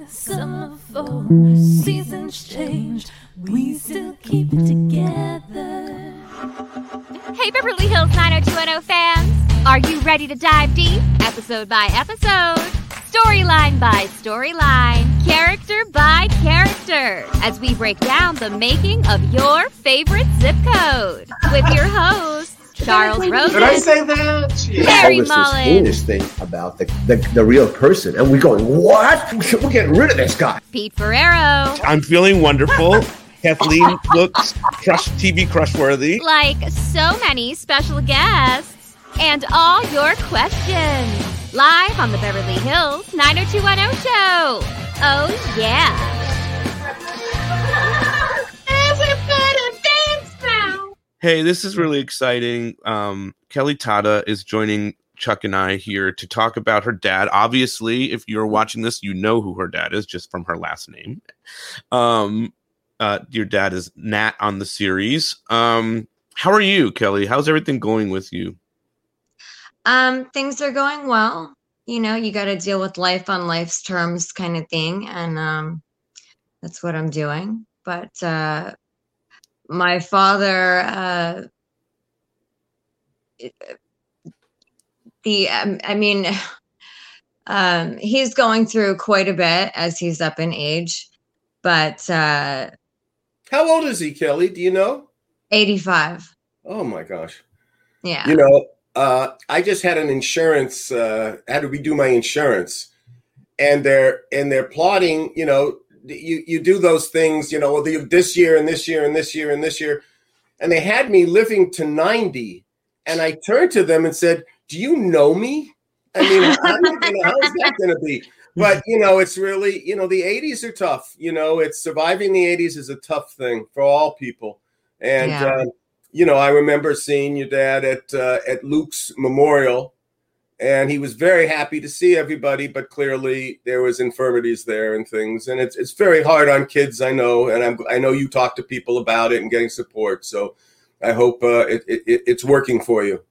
Summer, fall, seasons change, we still keep it together. Hey, Beverly Hills 90210 fans! Are you ready to dive deep, episode by episode, storyline by storyline, character by character, as we break down the making of your favorite zip code? With your hosts, Charles Rosen. Did I say that? Harry All this Mullen. heinous thing about the real person, and we're going, what? We're getting rid of this guy. Pete Ferrero. I'm feeling wonderful. Kathleen looks TV crush-worthy. Like so many special guests. And all your questions. Live on the Beverly Hills 90210 show. Oh, yeah. Everybody dance now. Hey, this is really exciting. Kelly Tata is joining Chuck and I here to talk about her dad. Obviously, if you're watching this, you know who her dad is just from her last name. Your dad is Nat on the series. How are you, Kelly? How's everything going with you? Things are going well. You know, you got to deal with life on life's terms kind of thing. And that's what I'm doing. But my father, he's going through quite a bit as he's up in age. But How old is he, Kelly? Do you know? 85. Oh my gosh. Yeah. You know, I just had an insurance, had to redo my insurance, and they're plotting, you know, you do those things, you know, this year and this year and this year and this year. And they had me living to 90. And I turned to them and said, do you know me? I mean, how is that going to be? But, you know, it's really, you know, the 80s are tough. You know, it's surviving the 80s is a tough thing for all people. And, you know, I remember seeing your dad at Luke's memorial, and he was very happy to see everybody, but clearly there was infirmities there and things. And it's very hard on kids, I know. And I know you talk to people about it and getting support. So I hope it's working for you.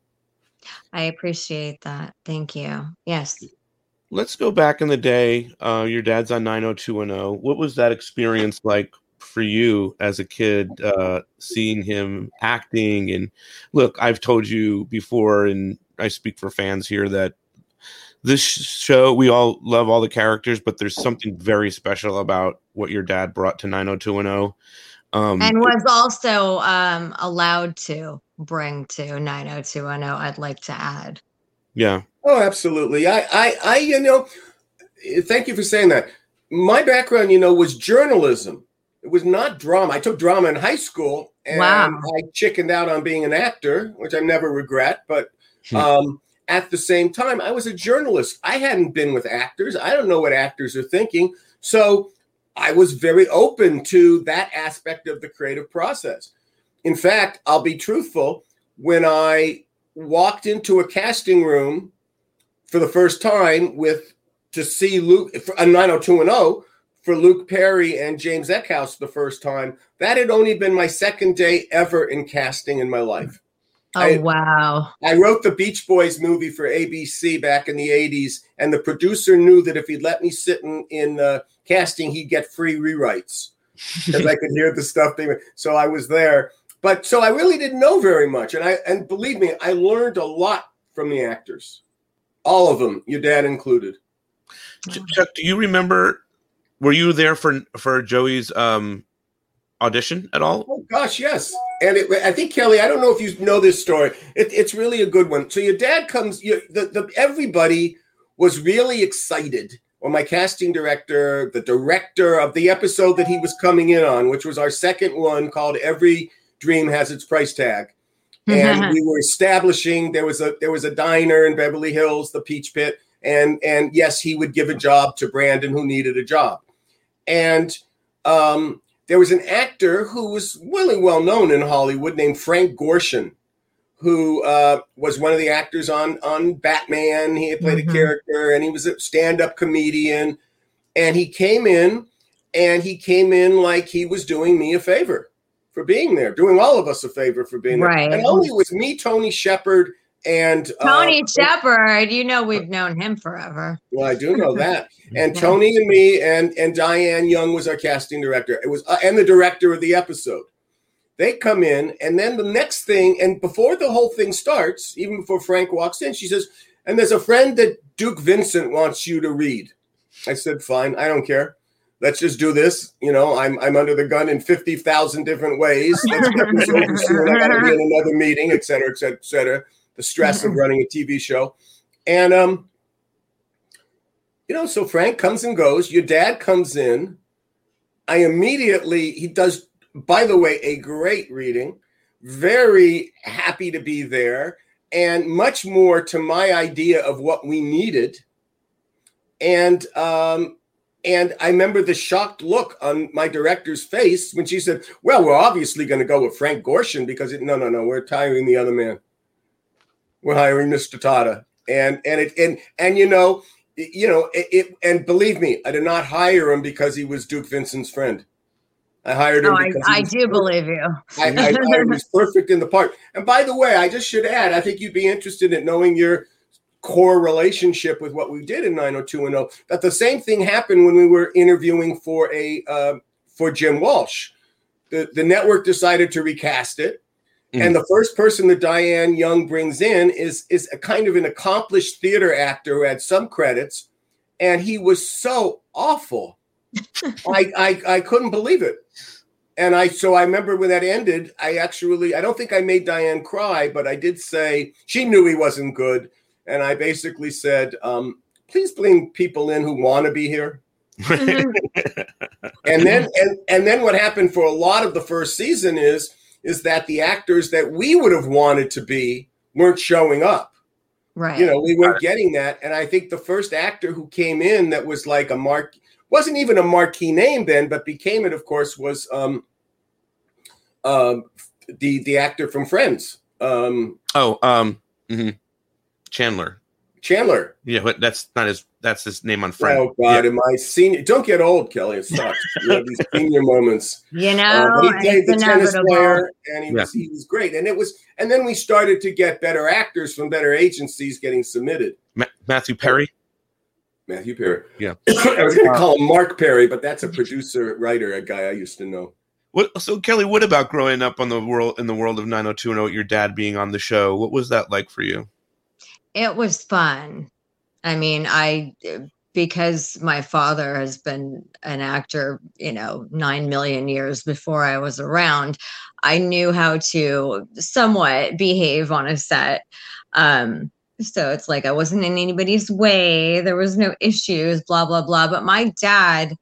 I appreciate that. Thank you. Yes. Let's go back in the day. Your dad's on 90210. What was that experience like for you as a kid, seeing him acting? And look, I've told you before, and I speak for fans here, that this show, we all love all the characters, but there's something very special about what your dad brought to 90210. And was also allowed to bring to 90210, I'd like to add. Yeah. Oh, absolutely. I you know, thank you for saying that. My background, you know, was journalism. It was not drama. I took drama in high school, and I chickened out on being an actor, which I never regret. But at the same time, I was a journalist. I hadn't been with actors. I don't know what actors are thinking. So I was very open to that aspect of the creative process. In fact, I'll be truthful. When I walked into a casting room for the first time to see Luke on 90210 for Luke Perry and James Eckhouse the first time, that had only been my second day ever in casting in my life. Wow. I wrote the Beach Boys movie for ABC back in the 80s, and the producer knew that if he'd let me sit in casting, he'd get free rewrites because I could hear the stuff they were. So I was there. But so I really didn't know very much. And believe me, I learned a lot from the actors. All of them, your dad included. Chuck, do you remember, were you there for Joey's audition at all? Oh, gosh, yes. And I think, Kelly, I don't know if you know this story. It's really a good one. So your dad comes, everybody was really excited. Well, my casting director, the director of the episode that he was coming in on, which was our second one, called Every Dream Has Its Price Tag. And we were establishing, there was a diner in Beverly Hills, the Peach Pit. And yes, he would give a job to Brandon who needed a job. And there was an actor who was really well known in Hollywood named Frank Gorshin, who was one of the actors on Batman. He had played a character, and he was a stand-up comedian. And he came in like he was doing me a favor for being there, doing all of us a favor for being there. And only it was me, Tony Shepard, And Tony Shepard, you know we've known him forever. Well, I do know that. And Tony and me and Diane Young was our casting director. It was and the director of the episode. They come in, and then the next thing, and before the whole thing starts, even before Frank walks in, she says, "And there's a friend that Duke Vincent wants you to read." I said, "Fine, I don't care. Let's just do this. You know, I'm under the gun in 50,000 different ways. Let's get this over soon. I got to be in another meeting, et cetera, et cetera, et cetera." The stress of running a TV show. And, you know, so Frank comes and goes. Your dad comes in. He does, by the way, a great reading. Very happy to be there. And much more to my idea of what we needed. And I remember the shocked look on my director's face when she said, "Well, we're obviously going to go with Frank Gorshin because no, we're hiring the other man. We're hiring Mr. Tata." And and believe me, I did not hire him because he was Duke Vincent's friend. I hired him because I do believe you. I hired him. He's perfect in the part. And by the way, I just should add, I think you'd be interested in knowing your core relationship with what we did in 90210, that the same thing happened when we were interviewing for Jim Walsh. The network decided to recast it. And the first person that Diane Young brings in is a kind of an accomplished theater actor who had some credits, and he was so awful. I couldn't believe it. And so I remember when that ended, I don't think I made Diane cry, but I did say, she knew he wasn't good. And I basically said, please bring people in who want to be here. and then what happened for a lot of the first season is that the actors that we would have wanted to be weren't showing up. Right. You know, we weren't getting that. And I think the first actor who came in that was like wasn't even a marquee name then, but became it, of course, was the actor from Friends. Chandler. Yeah, but that's his name on Friends. Oh God, am I senior? Don't get old, Kelly. It sucks. You have these senior moments. You know, he played the tennis inevitable. player, and he was great. And then we started to get better actors from better agencies getting submitted. Matthew Perry. Matthew Perry. Yeah. I was going to call him Mark Perry, but that's a producer, writer, a guy I used to know. So Kelly, what about growing up in the world of 90210, your dad being on the show? What was that like for you? It was fun. I mean, because my father has been an actor, 9 million years before I was around, I knew how to somewhat behave on a set. So it's like I wasn't in anybody's way. There was no issues, blah, blah, blah. But my dad,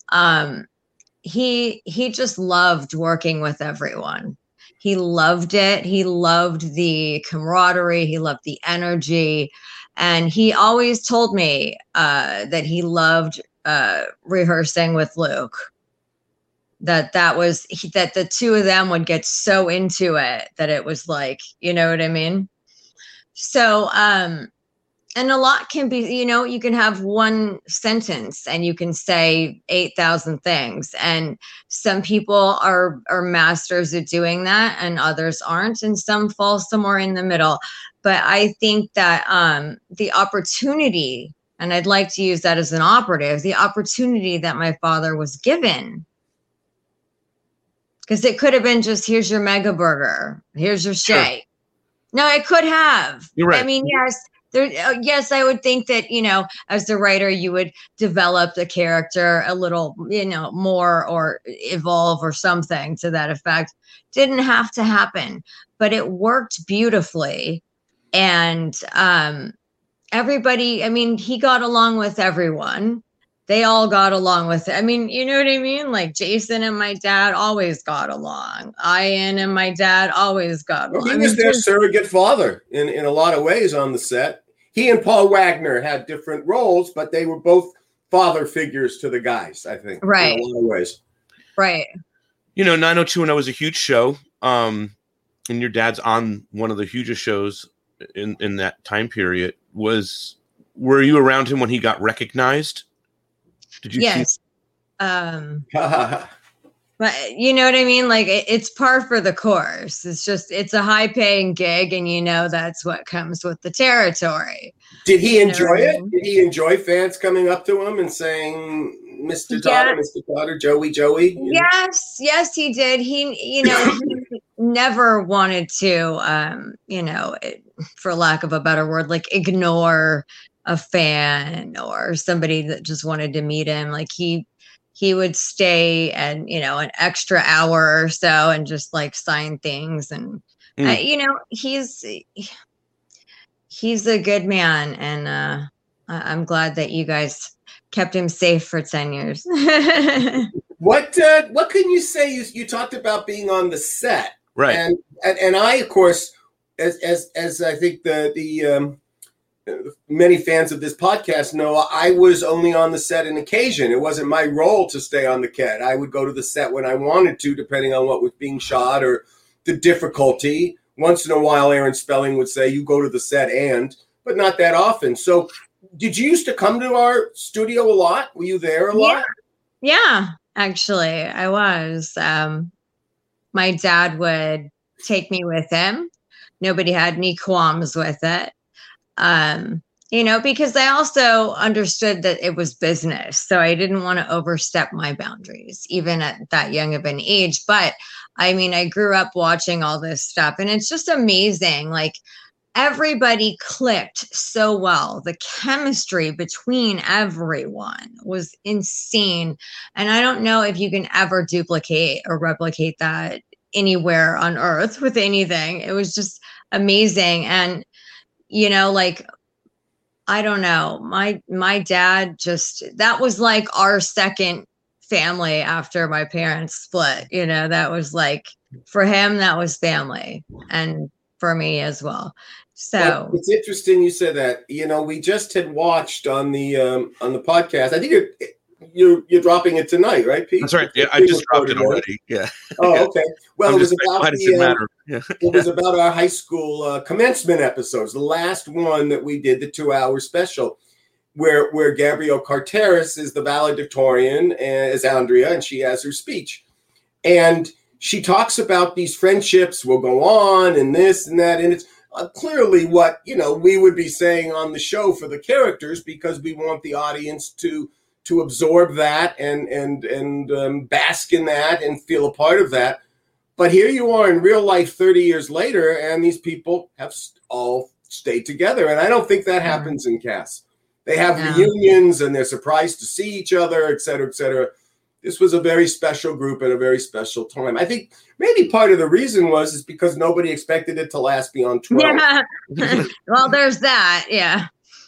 he just loved working with everyone. He loved it. He loved the camaraderie. He loved the energy. And he always told me that he loved rehearsing with Luke. That the two of them would get so into it that it was like, you know what I mean? So, and a lot can be, you can have one sentence and you can say 8,000 things. And some people are masters at doing that and others aren't. And some fall somewhere in the middle. But I think that the opportunity, and I'd like to use that as an operative, the opportunity that my father was given. Because it could have been just, here's your mega burger, here's your shake. Sure. No, it could have. You're right. I mean, yes, I would think that, as the writer, you would develop the character a little, more or evolve or something to that effect. Didn't have to happen, but it worked beautifully. And everybody, I mean, he got along with everyone. They all got along with it. I mean, you know what I mean? Like Jason and my dad always got along. Ian and my dad always got along. He was their surrogate father in a lot of ways on the set. He and Paul Wagner had different roles, but they were both father figures to the guys, I think. Right. In a lot of ways. Right. 90210 was a huge show. And your dad's on one of the hugest shows in that time period. Were you around him when he got recognized? Did you? Yes. My But you know what I mean? Like it's par for the course. It's a high paying gig, and that's what comes with the territory. Did he enjoy it? I mean? Did he enjoy fans coming up to him and saying, "Mr. Todd, Mr. Todd, Joey"? Yes, he did. He never wanted to, for lack of a better word, like ignore a fan or somebody that just wanted to meet him. Like he would stay and, an extra hour or so and just like sign things. And, he's a good man. And I'm glad that you guys kept him safe for 10 years. What can you say? You talked about being on the set. Right. And I, of course, as I think the many fans of this podcast know, I was only on the set on occasion. It wasn't my role to stay on the set. I would go to the set when I wanted to, depending on what was being shot or the difficulty. Once in a while, Aaron Spelling would say, "You go to the set," but not that often. So did you used to come to our studio a lot? Were you there a lot? Yeah, actually, I was. My dad would take me with him. Nobody had any qualms with it. Because I also understood that it was business. So I didn't want to overstep my boundaries, even at that young of an age. But I mean, I grew up watching all this stuff, and it's just amazing. Like everybody clicked so well. The chemistry between everyone was insane. And I don't know if you can ever duplicate or replicate that anywhere on earth with anything. It was just amazing. And I don't know. My dad that was like our second family after my parents split. That was like, for him, that was family, and for me as well. So it's interesting you said that. We just had watched on the podcast. I think you're dropping it tonight, right, Pete? That's right. Yeah, I just dropped it already. Yeah. Oh, okay. Well, it was about it was about our high school commencement episodes. The last one that we did, the 2-hour special, where Gabrielle Carteris is the valedictorian as Andrea, and she has her speech, and she talks about these friendships will go on and this and that, and it's clearly what we would be saying on the show for the characters, because we want the audience to absorb that and bask in that and feel a part of that. But here you are in real life 30 years later, and these people have all stayed together. And I don't think that happens in casts. They have reunions and they're surprised to see each other, et cetera, et cetera. This was a very special group at a very special time. I think maybe part of the reason is because nobody expected it to last beyond 12. Yeah. Well, there's that. Yeah.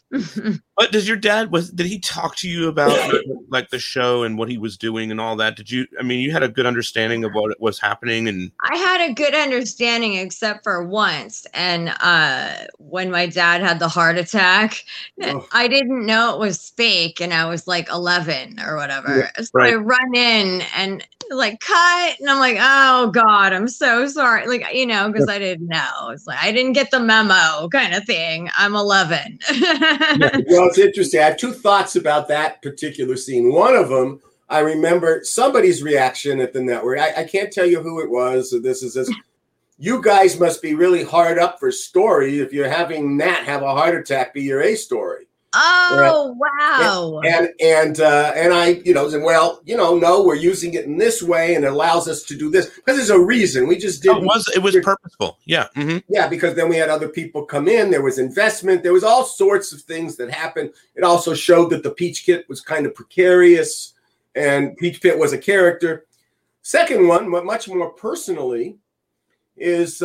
But does your dad did he talk to you about like the show and what he was doing and all that? You had a good understanding of what was happening? And I had a good understanding, except for once. And when my dad had the heart attack, I didn't know it was fake, and I was like 11 or whatever. Yeah, so I run in and like cut, and I'm like, "Oh God, I'm so sorry." Like, because I didn't know. It's like I didn't get the memo, kind of thing. I'm 11. Well, it's interesting. I have two thoughts about that particular scene. One of them, I remember somebody's reaction at the network. I can't tell you who it was. So this is you guys must be really hard up for story if you're having Nat have a heart attack be your A story. Oh, wow. And I, said, well, no, we're using it in this way, and it allows us to do this because there's a reason. We just didn't. It was purposeful. Yeah. Mm-hmm. Yeah, because then we had other people come in. There was investment. There was all sorts of things that happened. It also showed that the Peach Pit was kind of precarious, and Peach Pit was a character. Second one, much more personally, is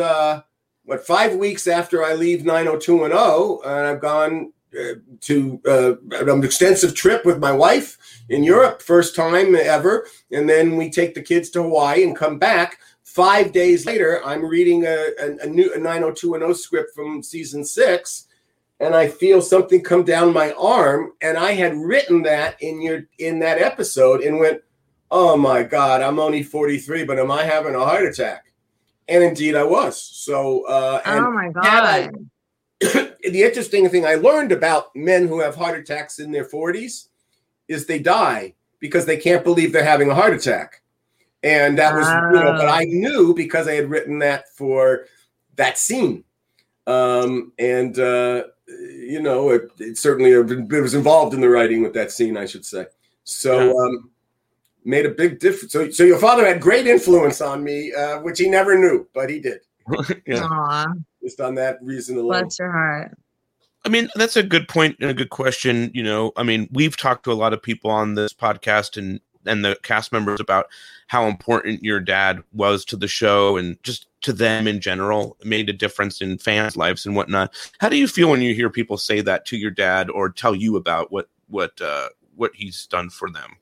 5 weeks after I leave 90210, and I've gone to an extensive trip with my wife in Europe, first time ever. And then we take the kids to Hawaii and come back. 5 days later, I'm reading a new 90210 script from season 6, and I feel something come down my arm. And I had written that in that episode and went, "Oh my God, I'm only 43, but am I having a heart attack?" And indeed I was. So, oh my God. The interesting thing I learned about men who have heart attacks in their 40s is they die because they can't believe they're having a heart attack. And that was, but I knew because I had written that for that scene. It certainly was involved in the writing with that scene, I should say. So made a big difference. So your father had great influence on me, which he never knew, but he did. Aww. Just on that reason alone. Bless your heart. I mean, that's a good point and a good question. We've talked to a lot of people on this podcast and the cast members about how important your dad was to the show and just to them in general. It made a difference in fans' lives and whatnot. How do you feel when you hear people say that to your dad or tell you about what he's done for them?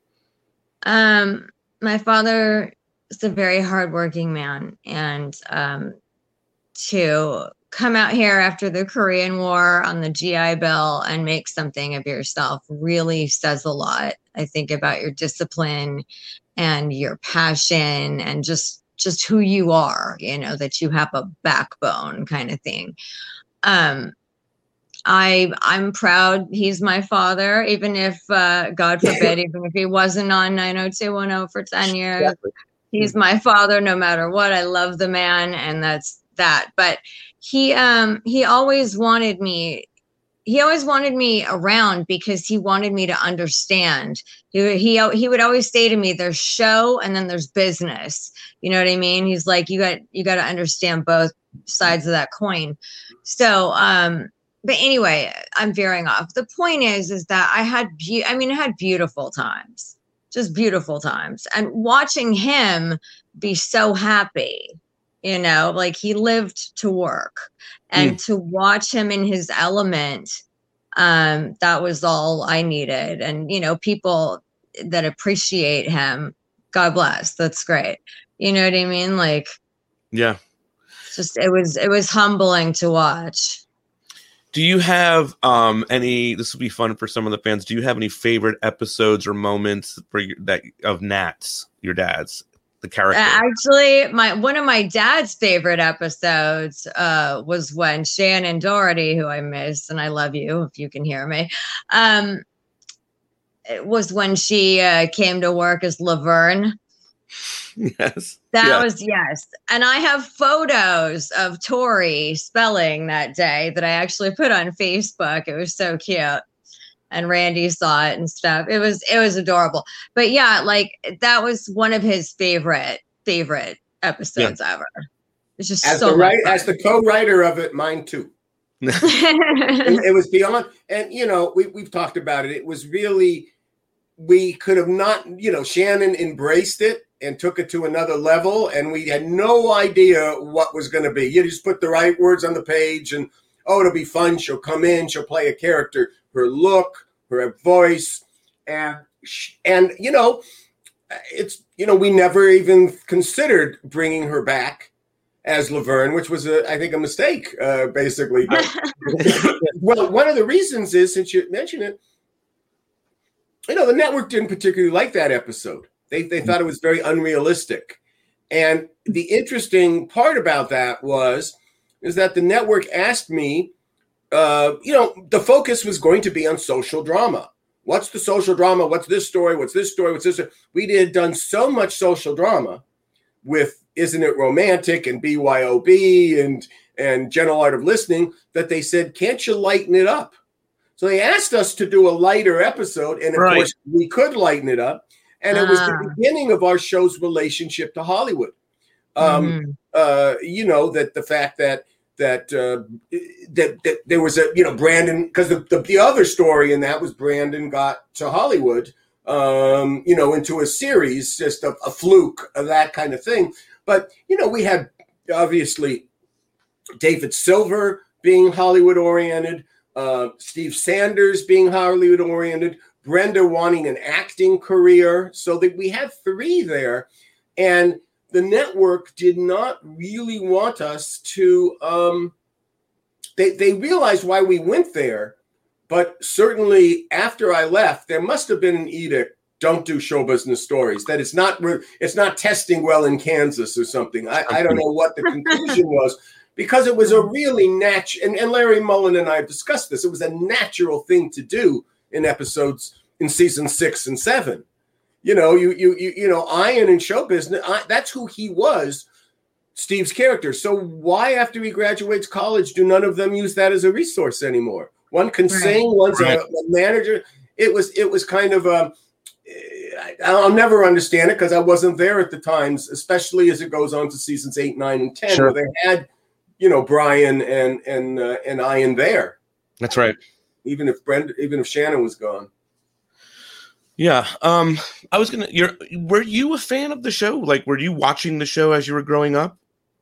My father is a very hardworking man, and to come out here after the Korean War on the GI Bill and make something of yourself really says a lot. I think about your discipline and your passion and just who you are, that you have a backbone kind of thing. I'm proud he's my father, even if, God forbid, even if he wasn't on 90210 for 10 years, exactly. He's my father no matter what. I love the man, and that's that. But he always wanted me around because he wanted me to understand. He would always say to me, there's show and then there's business. You know what I mean? He's like, you got to understand both sides of that coin. So, but anyway, I'm veering off. The point is that I had beautiful times, just beautiful times. And watching him be so happy, like he lived to work, and to watch him in his element, that was all I needed. And, people that appreciate him, God bless, that's great. You know what I mean? Like, yeah, it was humbling to watch. Do you have this will be fun for some of the fans. Do you have any favorite episodes or moments of Nat's, your dad's, the character? Actually, one of my dad's favorite episodes was when Shannon Doherty, who I miss, and I love you if you can hear me, it was when she came to work as Laverne. Yes. That was, yes. And I have photos of Tori spelling that day that I actually put on Facebook. It was so cute. And Randy saw it and stuff. It was adorable. But yeah, like that was one of his favorite episodes ever. It's just as the co-writer of it, mine too. it was beyond, and we've talked about it. It was really, we could have not, Shannon embraced it and took it to another level, and we had no idea what was going to be. You just put the right words on the page, and it'll be fun. She'll come in, she'll play a character. Her look, her voice, and it's we never even considered bringing her back as Laverne, which was I think a mistake, basically. Well, one of the reasons is, since you mentioned it, the network didn't particularly like that episode. They thought it was very unrealistic. And the interesting part about that is that the network asked me, the focus was going to be on social drama. What's the social drama? What's this story? What's this story? What's this story? We had done so much social drama with Isn't It Romantic and BYOB and Gentle Art of Listening that they said, can't you lighten it up? So they asked us to do a lighter episode. And of course, we could lighten it up. And it was the beginning of our show's relationship to Hollywood. That the fact that there was a, Brandon, because the other story in that was Brandon got to Hollywood, into a series, just a fluke, that kind of thing. But, we had obviously David Silver being Hollywood oriented, Steve Sanders being Hollywood oriented, Brenda wanting an acting career. So that we had three there. And the network did not really want us to, they realized why we went there, but certainly after I left, there must have been an edict, don't do show business stories, that it's not testing well in Kansas or something. I don't know what the conclusion was, because it was a really natural, and Larry Mullen and I have discussed this, it was a natural thing to do in episodes in season 6 and 7. you know, you know, Ian in show business, that's who he was, Steve's character. So why, after he graduates college, do none of them use that as a resource anymore? One can sing, one's a manager. It was kind of I'll never understand it because I wasn't there at the times, especially as it goes on to seasons 8, 9, and 10, where they had, you know, Brian and Ian there. That's right. Even if Shannon was gone. Yeah. Were you a fan of the show? Like, were you watching the show as you were growing up?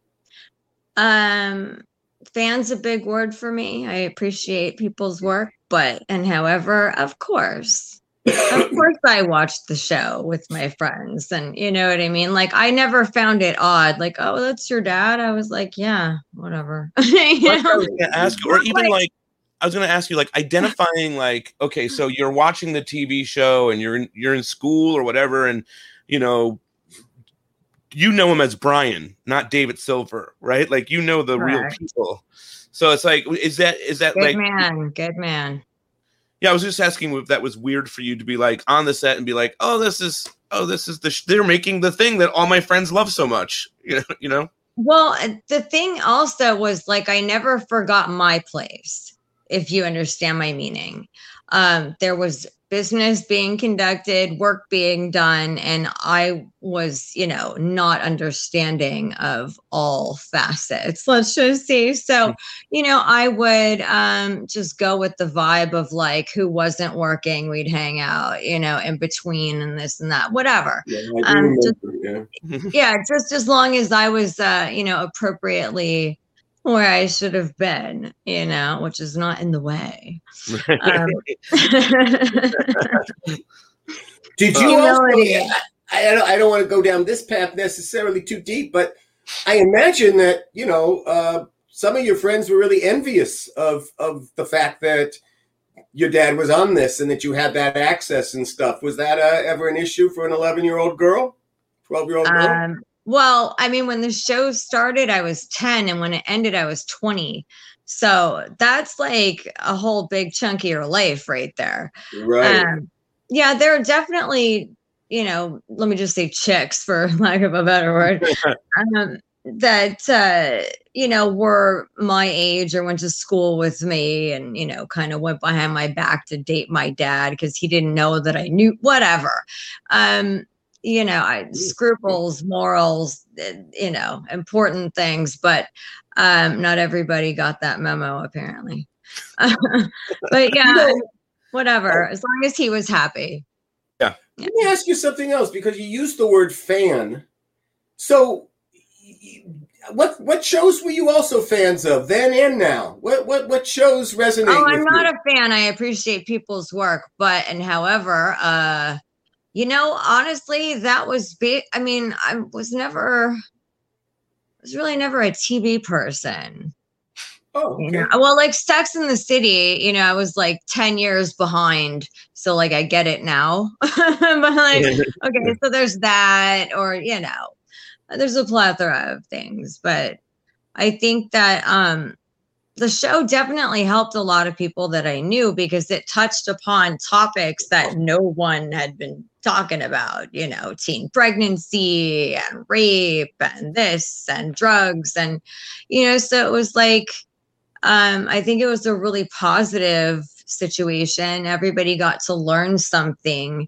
Fan's a big word for me. I appreciate people's work, however, of course I watched the show with my friends, and you know what I mean? Like, I never found it odd. Like, oh, that's your dad. I was like, yeah, whatever. I was going to ask you, or even I was going to ask you, like, identifying, like, okay, so you're watching the TV show and you're in school or whatever, and you know him as Brian, not David Silver, right? Like, you know the real people. So it's like, is that good man. Yeah, I was just asking if that was weird for you to be like on the set and be like, this is they're making the thing that all my friends love so much, you know? Well, the thing also was, like, I never forgot my place, if you understand my meaning. There was business being conducted, work being done, and I was, you know, not understanding of all facets, let's just say. So, you know, I would just go with the vibe of, like, who wasn't working, we'd hang out, you know, in between and this and that, whatever. Just as long as I was, you know, appropriately where I should have been, you know, which is not in the way. Did you also, I don't want to go down this path necessarily too deep, but I imagine that, you know, some of your friends were really envious of the fact that your dad was on this and that you had that access and stuff. Was that ever an issue for an 11-year-old girl, 12-year-old girl? Well, I mean, when the show started, I was 10, and when it ended, I was 20. So that's like a whole big chunk of your life right there. Right. Yeah, there are definitely, you know, let me just say chicks, for lack of a better word, that, you know, were my age or went to school with me and, you know, kind of went behind my back to date my dad because he didn't know that I knew, whatever. You know, scruples, morals, you know, important things, but not everybody got that memo, apparently. But yeah, whatever, as long as he was happy. Yeah. Let me ask you something else, because you used the word fan. So what shows were you also fans of then and now? What shows resonate with you? I'm not a fan. I appreciate people's work, however, you know, honestly, that was big. I mean, I was really never a TV person. Oh, okay. You know? Well, like Sex and the City, you know, I was like 10 years behind. So, like, I get it now. But, like, okay, so there's that, or, you know, there's a plethora of things. But I think that the show definitely helped a lot of people that I knew, because it touched upon topics that no one had been talking about, you know, teen pregnancy and rape and this and drugs. And, you know, so it was like, I think it was a really positive situation. Everybody got to learn something,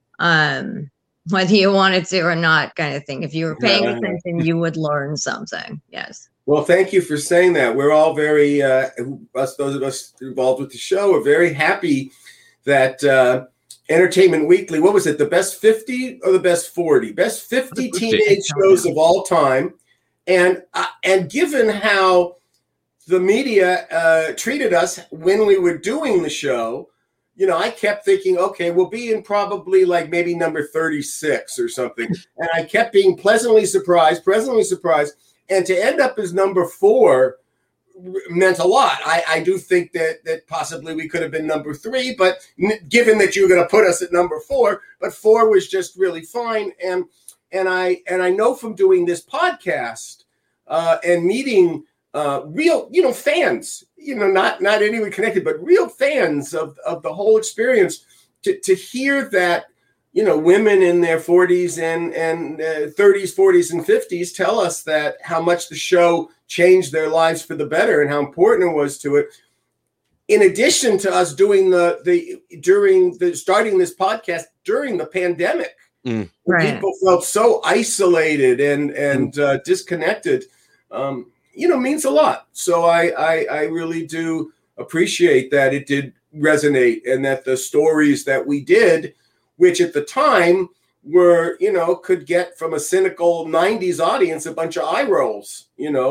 whether you wanted to or not, kind of thing. If you were paying attention, you would learn something. Yes. Well, thank you for saying that. We're all very, those of us involved with the show, are very happy that Entertainment Weekly, what was it, the best 50 or the best 40? Best 50 teenage shows of all time. And given how the media treated us when we were doing the show, you know, I kept thinking, okay, we'll be in probably like maybe number 36 or something. And I kept being pleasantly surprised. And to end up as number 4 meant a lot. I do think that possibly we could have been number 3, but given that you're going to put us at number 4, but 4 was just really fine. And I know from doing this podcast and meeting real, you know, fans, you know, not anyone connected, but real fans of the whole experience, to hear that, women in their 40s and 30s, 40s, and 50s tell us that how much the show changed their lives for the better and how important it was to it. In addition to us doing starting this podcast during the pandemic, Right. people felt so isolated and disconnected, means a lot. So I really do appreciate that it did resonate and that the stories that we did, which at the time were, could get from a cynical 90s audience a bunch of eye rolls.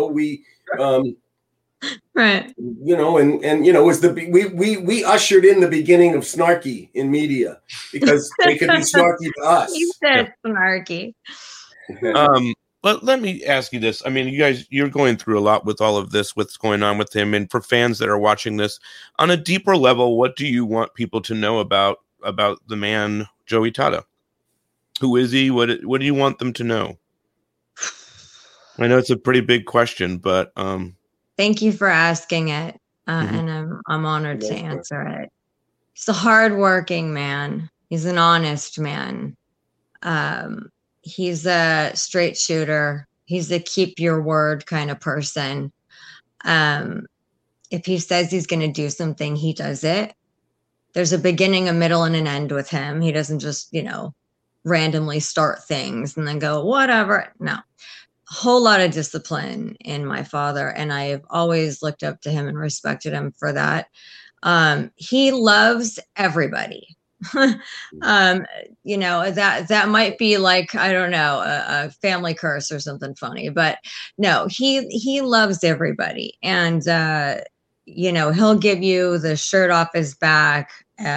Right. We ushered in the beginning of snarky in media because they could be snarky to us. You said snarky. But let me ask you this. I mean, you guys, you're going through a lot with all of this, what's going on with him. And for fans that are watching this on a deeper level, what do you want people to know about the man, Joey Tata? Who is he? What do you want them to know? I know it's a pretty big question, but thank you for asking it, and I'm honored to answer it. He's a hardworking man. He's an honest man. He's a straight shooter. He's a keep your word kind of person. If he says he's going to do something, he does it. There's a beginning, a middle, and an end with him. He doesn't just, randomly start things and then go, whatever. No. A whole lot of discipline in my father, and I've always looked up to him and respected him for that. He loves everybody. That might be like, I don't know, a family curse or something funny, but no, he loves everybody. And, he'll give you the shirt off his back,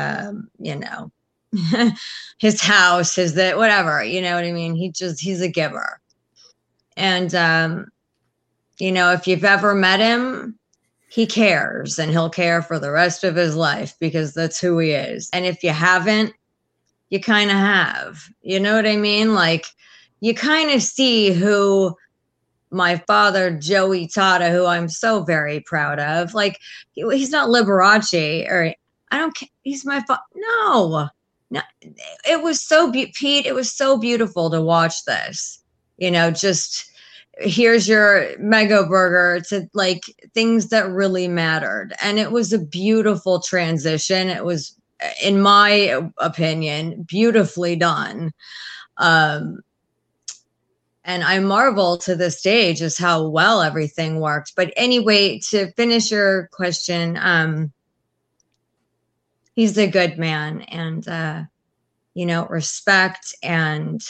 his house, whatever, you know what I mean? He's a giver. And, if you've ever met him, he cares, and he'll care for the rest of his life because that's who he is. And if you haven't, you kind of have, you know what I mean? Like, you kind of see who my father, Joey Tata, who I'm so very proud of, like, he's not Liberace or I don't care. He's my father. No, it was so Pete. It was so beautiful to watch this, just here's your mega burger to like things that really mattered. And it was a beautiful transition. It was, in my opinion, beautifully done. And I marvel to this day just how well everything worked. But anyway, to finish your question, he's a good man, and, respect and,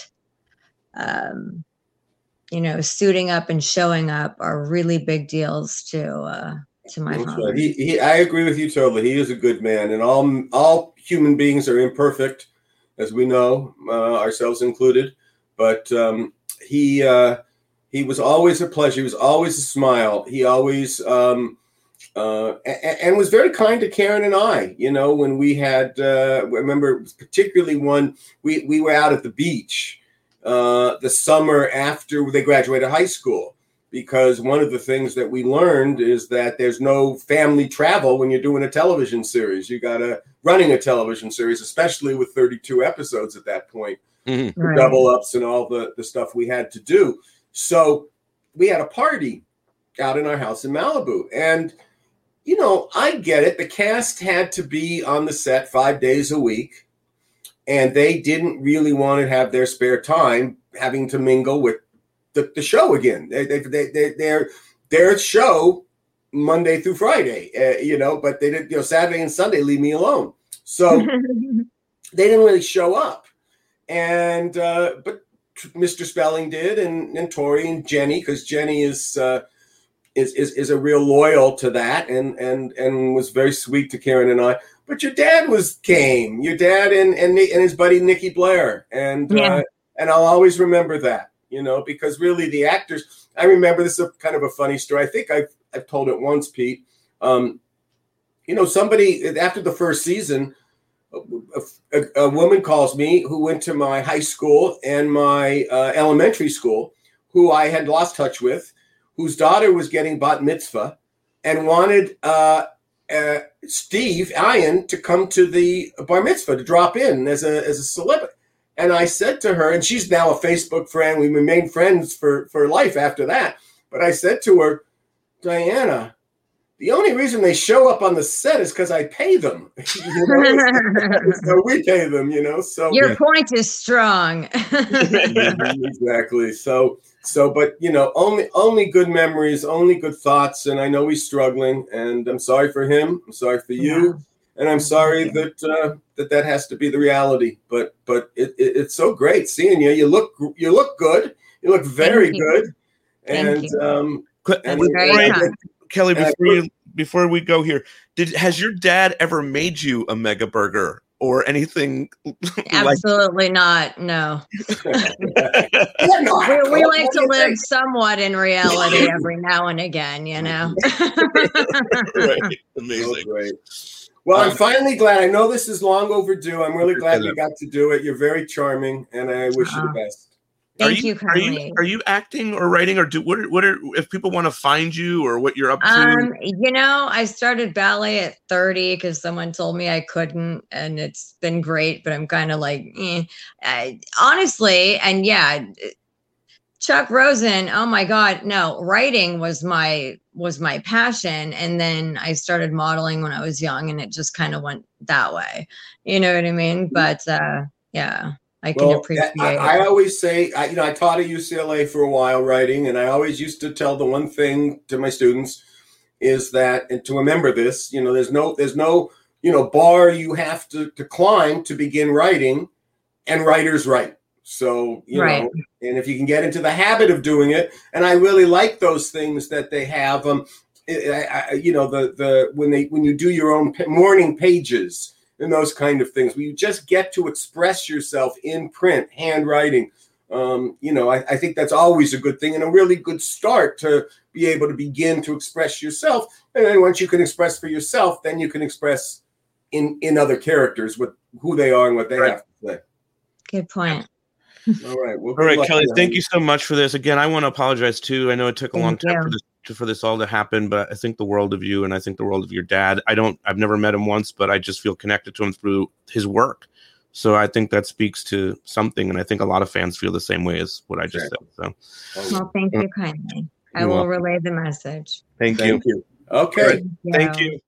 suiting up and showing up are really big deals to my father. I agree with you totally. He is a good man, and all human beings are imperfect, as we know, ourselves included. But he was always a pleasure. He was always a smile. He always and was very kind to Karen and I. When we had, I remember particularly one, we were out at the beach the summer after they graduated high school, because one of the things that we learned is that there's no family travel when you're doing a television series. You got to running a television series, especially with 32 episodes at that point, Right. double ups and all the stuff we had to do. So we had a party out in our house in Malibu, and I get it. The cast had to be on the set 5 days a week, and they didn't really want to have their spare time having to mingle with the show again. Their show Monday through Friday, but they didn't, Saturday and Sunday, leave me alone. So they didn't really show up. And, but Mr. Spelling did, and Tori and Jenny, because Jenny is a real loyal to that and was very sweet to Karen and I. But your dad came. Your dad and his buddy Nikki Blair, and I'll always remember that, because really the actors. I remember, this is a kind of a funny story. I think I've told it once, Pete. Somebody after the first season, a woman calls me who went to my high school and my elementary school, who I had lost touch with, whose daughter was getting bat mitzvah, and wanted Steve Ian to come to the bar mitzvah to drop in as a celebrity. And I said to her, and she's now a Facebook friend. We remained friends for life after that. But I said to her, Diana, the only reason they show up on the set is because I pay them. So we pay them, So Your point is strong. Exactly. So, but only good memories, only good thoughts. And I know he's struggling. And I'm sorry for him. I'm sorry for you. And I'm sorry that has to be the reality. But it's so great seeing you. You look good. You look very good. Thank you. Kelly, before we go here, has your dad ever made you a mega burger or anything? Absolutely not. No. we like to live somewhat in reality every now and again, Right. Amazing. Oh, great. Well, I'm finally glad. I know this is long overdue. I'm really glad you got to do it. You're very charming, and I wish you the best. Thank you, kindly. Are you acting or writing, or what are if people want to find you or what you're up to? I started ballet at 30 because someone told me I couldn't, and it's been great. But I'm kind of like, honestly, and Chuck Rosen. Oh my God, no! Writing was my passion, and then I started modeling when I was young, and it just kind of went that way. You know what I mean? But I can appreciate it. I always say, I taught at UCLA for a while writing, and I always used to tell the one thing to my students is that, and to remember this, there's no bar you have to climb to begin writing, and writers write. So, and if you can get into the habit of doing it, and I really like those things that they have, when you do your own morning pages, and those kind of things, where you just get to express yourself in print, handwriting. I think that's always a good thing and a really good start to be able to begin to express yourself. And then once you can express for yourself, then you can express in other characters with who they are and what they have to say. Good point. All right. Well, all right, Kelly, thank you so much for this. Again, I want to apologize too. I know it took a long time for this all to happen, but I think the world of you, and I think the world of your dad. I've never met him once, but I just feel connected to him through his work. So I think that speaks to something, and I think a lot of fans feel the same way as what I just said. So, well, thank you kindly. I will relay the message. Thank you. Okay. Thank you.